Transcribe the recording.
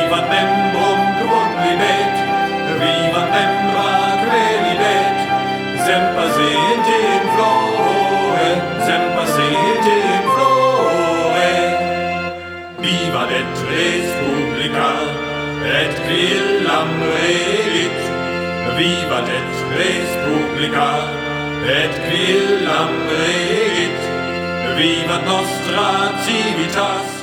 vivat membrum quodlibet, vivat membra quelibet, semper sente in flore, semper sente in flore. Vivat et res publica, et quillam redit, vivat et res publica, et quillam redit, vivat nostra civitas,